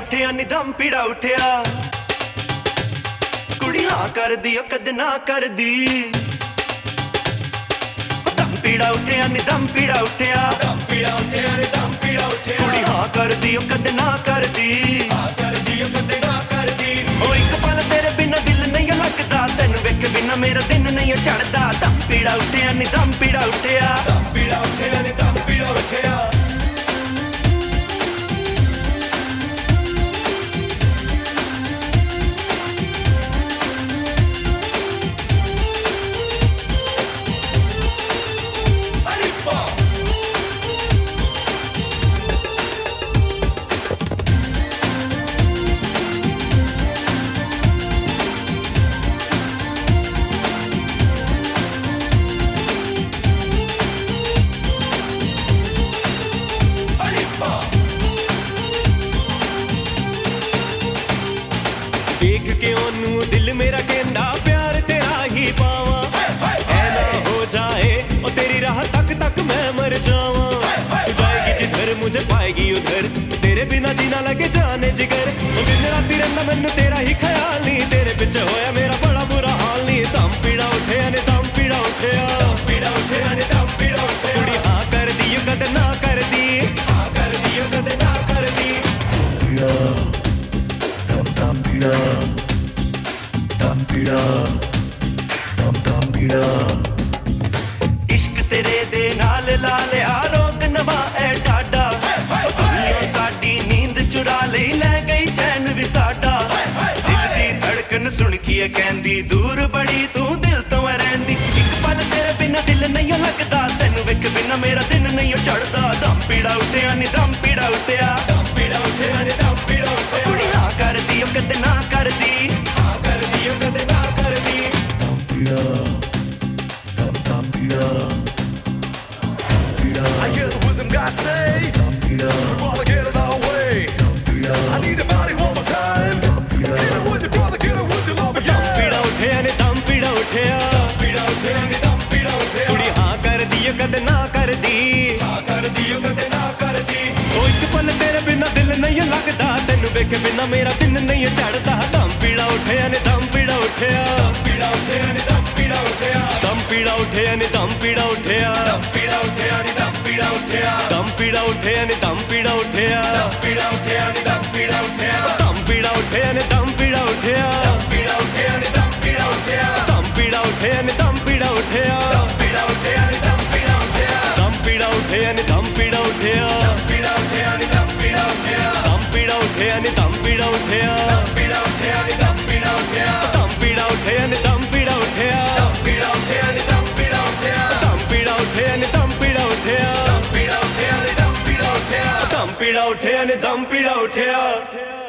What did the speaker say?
ਉੱਠਿਆ ਨੀ ਦਮ ਪੀੜਾ ਉੱਠਿਆ ਕੁੜੀ ਹਾਂ ਕਰਦੀ ਉਹ ਕਦੇ ਨਾ ਕਰਦੀ ਦਮ ਪੀੜਾ ਉੱਠਿਆ ਨੀ ਦਮ ਪੀੜਾ ਉੱਠਿਆ ਦਮ ਪੀੜਾ ਉੱਠਿਆ ਨੀ ਦਮ ਪੀੜਾ ਉੱਠਿਆ ਕੁੜੀ ਹਾਂ ਕਰਦੀ ਉਹ ਕਦੇ ਨਾ ਕਰਦੀ ਹਾਂ ਕਰਦੀ ਉਹ ਕਦੇ ਨਾ ਕਰਦੀ ਉਹ ਇੱਕ ਪਲ ਤੇਰੇ ਬਿਨਾਂ ਦਿਲ ਨਹੀਂ ਲੱਗਦਾ ਤੈਨੂੰ ਵੇਖ ਬਿਨਾਂ ਮੇਰਾ ਦਿਨ ਨਹੀਂ ਚੜਦਾ ਦਮ ਪੀੜਾ ਉੱਠਿਆ ਨੀ ਦਮ ਪੀੜਾ ਉੱਠਿਆ ਦਮ ਪੀੜਾ ਉੱਠਿਆ ਨੀ ਦਮ ਪੀੜਾ ਉੱਠਿਆ ਦੇਖ ਕੇ ਉਹਨੂੰ ਦਿਲ ਮੇਰਾ ਕਹਿੰਦਾ ਪਿਆਰ ਤੇਰਾ ਹੀ ਪਾਵਾਂ ਐ ਨਾ ਹੋ ਜਾਏ ਉਹ ਤੇਰੀ ਰਾਹ ਤੱਕ ਤੱਕ ਮੈਂ ਮਰ ਜਾਵਾਂ ਤੂੰ ਜਾਏਗੀ ਜਿੱਧਰ ਮੁਝੇ ਪਾਏਗੀ ਉਧਰ ਤੇਰੇ ਬਿਨਾ ਜੀਣਾ ਲੱਗੇ ਜਾਨੇ ਜਿਗਰ ਉਹ ਦਿਨ ਰਾਤੀ ਰਹਿੰਦਾ ਮੈਨੂੰ ਤੇਰਾ ਹੀ ਖਿਆਲ ਨਹੀਂ ਤੇਰੇ ਪਿੱਛੇ ਹੋਇਆ ਮੇਰਾ ਬੜਾ ਬੁਰਾ ਹਾਲ ਨਹੀਂ ਦਮ ਪੀੜਾ ਉੱਠਿਆ ਨੇ ਦਮ ਪੀੜਾ ਉੱਠਿਆ ਦਮ ਪੀੜਾ ਉੱਠਿਆ ਨੀ ਦਮ ਪੀੜਾ ਉੱਠਿਆ ਕੁੜੀ ਹਾਂ ਕਰਦੀ ਉਹ ਕਦੇ ਨਾ ਕਰਦੀ ਹਾਂ ਕਰਦੀ ਉਹ ਕਦੇ ਨਾ ਕਰਦੀ ਇਸ਼ਕ ਤੇਰੇ ਦੇ ਨਾਲ ਲਾ ਲਿਆ ਰੋਗ ਨਵਾਂ ਐ ਟਾਡਾ ਦੁਨੀਆ ਸਾਡੀ ਨੀਂਦ ਚੁਰਾ ਲਈ ਲੈ ਗਈ ਚੈਨ ਵੀ ਸਾਡਾ ਦਿਲ ਦੀ ਧੜਕਨ ਸੁਣ ਕੇ ਇਹ ਕਹਿੰਦੀ ਦੂਰ ਬੜੀ ਤੂੰ ਦਿਲ ਤੋਂ ਐ ਰਹਿੰਦੀ ਇੱਕ ਪਲ ਤੇਰੇ ਬਿਨਾਂ ਦਿਲ ਨਹੀਂ ਲੱਗਦਾ ਤੈਨੂੰ ਵੇਖ ਬਿਨਾਂ ਮੇਰਾ ਦਿਨ ਨਹੀਂ ਚੜਦਾ ਦਮ ਪੀੜਾ ਉੱਠਿਆ ਨੀ ਦਮ ਪੀੜਾ ਉੱਠਿਆ ਦਮ ਪੀੜਾ ਉੱਠਿਆ ਨੀ ਦਮ ਪੀੜਾ ਉੱਠਿਆ ਕੁੜੀ ਹਾਂ ਕਰਦੀ ਉਹ ਕਦੇ ਨਾ ਕਰਦੀ ਹਾਂ ਕਰਦੀ ਉਹ ਕਦੇ ਨਾ ਕਰਦੀ I hear the rhythm guys say, we wanna get it our way. I need your body one more time. Get it with your brother, get it with your lover, ਦਮ yeah. ਪੀੜਾ ਉੱਠਿਆ ਨੀ ਦਮ ਪੀੜਾ ਉੱਠਿਆ ਪੀੜਾ ਉੱਠਿਆ ਨੀ ਦਮ ਪੀੜਾ ਉੱਠਿਆ ਕੁੜੀ ਹਾਂ ਕਰਦੀ ਉਹ ਕਦੇ ਨਾ ਕਰਦੀ ਹਾਂ ਕਰਦੀ ਉਹ ਕਦੇ ਨਾ ਕਰਦੀ ਉਹ ਇੱਕ ਪਲ ਤੇਰੇ ਬਿਨਾਂ ਦਿਲ ਨਹੀਂ ਲੱਗਦਾ ਤੈਨੂੰ ਵੇਖ ਬਿਨਾਂ ਮੇਰਾ ਦਿਨ ਨਹੀਂ ਚੜਦਾ ਦਮ ਪੀੜਾ ਉੱਠਿਆ ਨੀ ਦਮ ਪੀੜਾ ਉੱਠਿਆ ਪੀੜਾ ਉੱਠਿਆ ਨੀ ਦਮ ਪੀੜਾ ਉੱਠਿਆ ਦਮ ਪੀੜਾ ਉੱਠਿਆ ਨੀ ਦਮ ਪੀੜਾ ਉੱਠਿਆ ਦਮ ਪੀੜਾ ਉੱਠਿਆ ਨੀ ਦਮ ਪੀੜਾ ਉੱਠਿਆ ਦਮ ਪੀੜਾ ਉੱਠਿਆ ਨੀ ਦਮ ਪੀੜਾ ਉੱਠਿਆ ਪੀੜਾ ਉੱਠਿਆ ਨੀ ਦਮ ਪੀੜਾ ਉੱਠਿਆ ਦਮ ਪੀੜਾ ਉੱਠਿਆ ਨੀ ਦਮ ਪੀੜਾ ਉੱਠਿਆ ਪੀੜਾ ਉੱਠਿਆ ਨੀ ਦਮ ਪੀੜਾ ਉੱਠਿਆ ਦਮ ਪੀੜਾ ਉੱਠਿਆ ਨੀ ਦਮ ਪੀੜਾ ਉੱਠਿਆ ਪੀੜਾ ਉੱਠਿਆ ਨੀ ਦਮ ਪੀੜਾ ਉੱਠਿਆ ਦਮ ਪੀੜਾ ਉੱਠਿਆ ਨੀ ਦਮ ਪੀੜਾ ਉੱਠਿਆ ਪੀੜਾ ਉੱਠਿਆ ਨੀ ਦਮ ਪੀੜਾ ਉੱਠਿਆ ਦਮ ਪੀੜਾ ਉੱਠਿਆ ਨੀ ਦਮ ਪੀੜਾ ਉੱਠਿਆ ਪੀੜਾ ਉੱਠਿਆ ਨੀ ਦਮ ਪੀੜਾ ਉੱਠਿਆ ਦਮ ਪੀੜਾ ਉੱਠਿਆ ਨੀ ਦਮ ਪੀੜਾ ਉੱਠਿਆ ਪੀੜਾ ਉੱਠਿਆ ਨੀ ਦਮ ਪੀੜਾ ਉੱਠਿਆ ਦਮ ਪੀੜਾ ਉੱਠਿਆ ਨੀ ਦਮ ਪੀੜਾ ਉੱਠਿਆ ਪੀੜਾ ਉੱਠਿਆ ਨੀ ਦਮ ਪੀੜਾ ਉੱਠਿਆ ਦਮ ਪੀੜਾ ਉੱਠਿਆ ਨੀ ਦਮ ਪੀੜਾ ਉੱਠਿਆ